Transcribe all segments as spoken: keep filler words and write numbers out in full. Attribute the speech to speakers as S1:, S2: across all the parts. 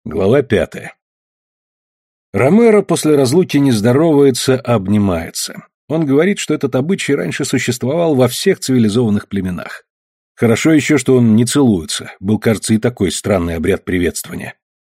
S1: Глава пятая. Ромеро после разлуки не здоровается, а обнимается. Он говорит, что этот обычай раньше существовал во всех цивилизованных племенах. Хорошо еще, что он не целуется. Был, кажется, и такой странный обряд приветствования.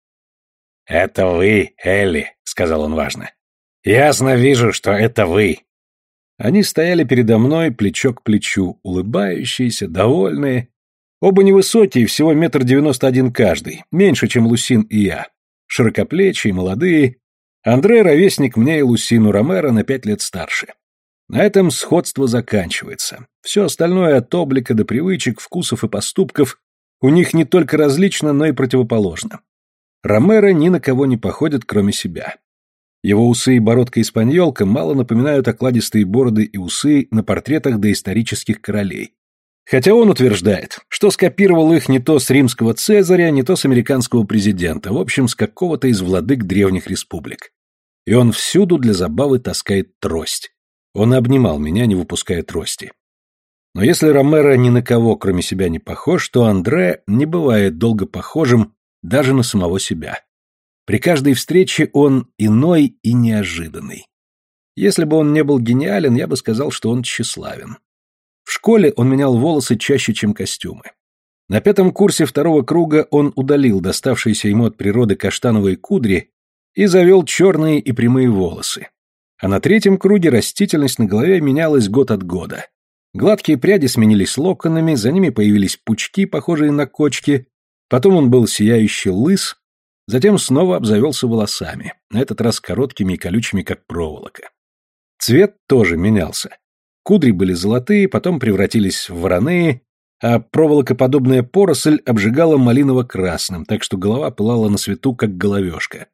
S1: «Это вы, Элли», — сказал он важно. «Ясно вижу, что это вы». Они стояли передо мной плечо к плечу, улыбающиеся, довольные. Оба невысокие, всего метр девяносто один каждый, меньше, чем Лусин и я. Широкоплечие, молодые. Андре ровесник мне и Лусину, Ромеро на пять лет старше. На этом сходство заканчивается. Все остальное от облика до привычек, вкусов и поступков у них не только различно, но и противоположно. Ромеро ни на кого не походит, кроме себя. Его усы и бородка-испаньолка мало напоминают окладистые бороды и усы на портретах доисторических королей. Хотя он утверждает, что скопировал их не то с римского Цезаря, не то с американского президента, в общем, с какого-то из владык древних республик. И он всюду для забавы таскает трость. Он обнимал меня, не выпуская трости. Но если Ромеро ни на кого, кроме себя, не похож, то Андре не бывает долго похожим даже на самого себя. При каждой встрече он иной и неожиданный. Если бы он не был гениален, я бы сказал, что он тщеславен. В школе он менял волосы чаще, чем костюмы. На пятом курсе второго круга он удалил доставшиеся ему от природы каштановые кудри и завел черные и прямые волосы. А на третьем круге растительность на голове менялась год от года. Гладкие пряди сменились локонами, за ними появились пучки, похожие на кочки, потом он был сияющий лыс, затем снова обзавелся волосами, на этот раз короткими и колючими, как проволока. Цвет тоже менялся. Кудри были золотые, потом превратились в вороные, а проволокоподобная поросль обжигала малиново-красным, так что голова пылала на свету, как головешка.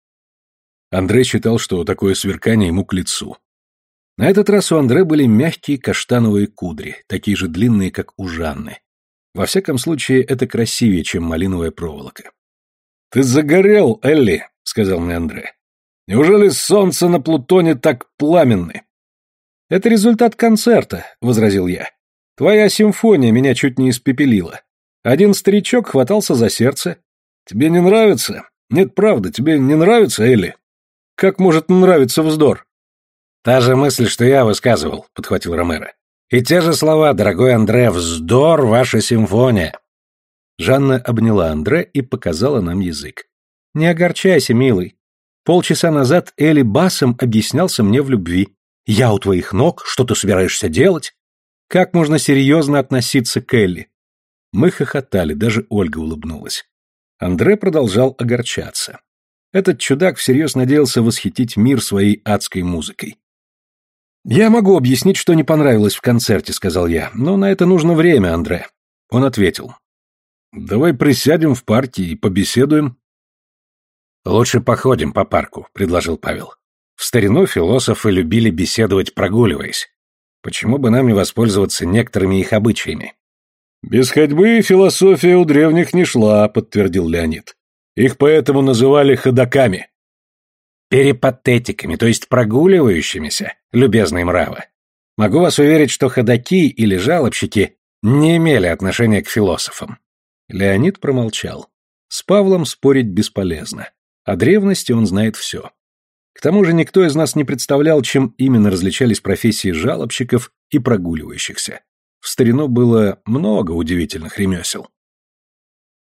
S1: Андре считал, что такое сверкание ему к лицу. На этот раз у Андре были мягкие каштановые кудри, такие же длинные, как у Жанны. Во всяком случае, это красивее, чем малиновая проволока. «Ты загорел, Элли», — сказал мне Андре. «Неужели солнце на Плутоне так пламенны?» «Это результат концерта», — возразил я. «Твоя симфония меня чуть не испепелила. Один старичок хватался за сердце. Тебе не нравится? Нет, правда, тебе не нравится, Элли? Как может нравиться вздор?» «Та же мысль, что я высказывал», — подхватил Ромеро. «И те же слова, дорогой Андре, вздор, ваша симфония». Жанна обняла Андре и показала нам язык. «Не огорчайся, милый. Полчаса назад Элли басом объяснялся мне в любви. Я у твоих ног, что ты собираешься делать? Как можно серьезно относиться к Элли?» Мы хохотали, даже Ольга улыбнулась. Андре продолжал огорчаться. Этот чудак всерьез надеялся восхитить мир своей адской музыкой. «Я могу объяснить, что не понравилось в концерте», — сказал я, — «но на это нужно время, Андре». Он ответил. «Давай присядем в парке и побеседуем». «Лучше походим по парку», — предложил Павел. «В старину философы любили беседовать, прогуливаясь. Почему бы нам не воспользоваться некоторыми их обычаями?» «Без ходьбы философия у древних не шла», — подтвердил Леонид. «Их поэтому называли ходоками». «Перипатетиками, то есть прогуливающимися, любезные мравы. Могу вас уверить, что ходоки или жалобщики не имели отношения к философам». Леонид промолчал. С Павлом спорить бесполезно. О древности он знает все. К тому же никто из нас не представлял, чем именно различались профессии жалобщиков и прогуливающихся. В старину было много удивительных ремесел.